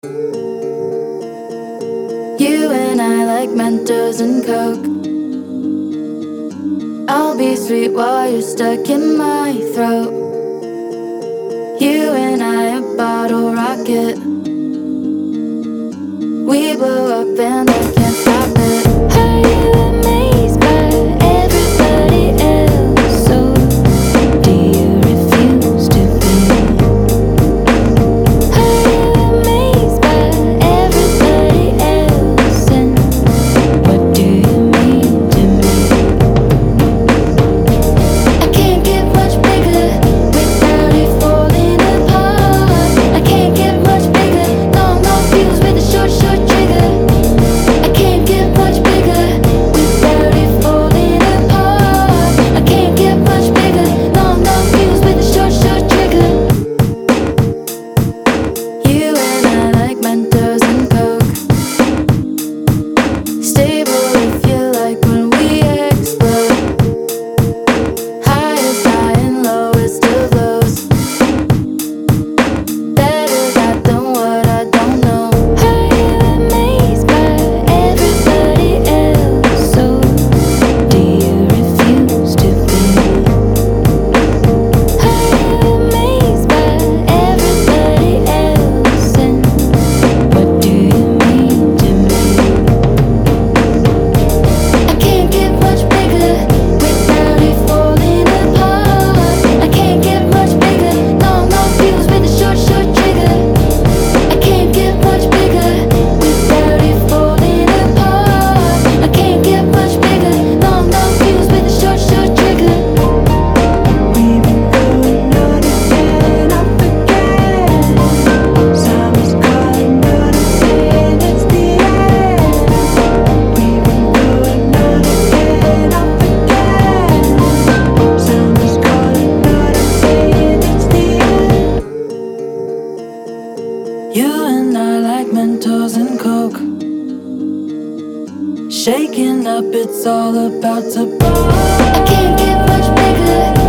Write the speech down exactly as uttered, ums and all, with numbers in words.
You and I like Mentos and Coke. I'll be sweet while you're stuck in my throat. You and I a bottle rocket. We blow up and I can't stop it. Are you amazed by everybody else? So do you refuse to be? Are you amazed by everybody else? And what do you mean to me? I can't get much bigger without it falling apart. I can't get much bigger, long, long fuse with a short, short trigger. I can't get much bigger without it falling apart. I can't get much bigger, long, long fuse with a short, short trigger. You and I like Mentos and Coke. Stable if you like when we explode. Highest high and lowest of lows. Better that than what I don't know. Are you amazed by everybody else? So do you refuse to be? Are you amazed by everybody else? And what do you mean to me? I can't get much bigger without it falling apart. I can't get much bigger, long, long fuse with a short, short trigger. I can't get much bigger without it falling apart. I can't get much bigger, long, long fuse with a short, short trigger. We've been going on again, I forget. Summer's calling, but I'm saying it's the end. We've been going on again, I forget. Summer's calling, but I'm saying it's the end. You and I like Mentos and Coke. Shaking up, it's all about to blow. I can't get much bigger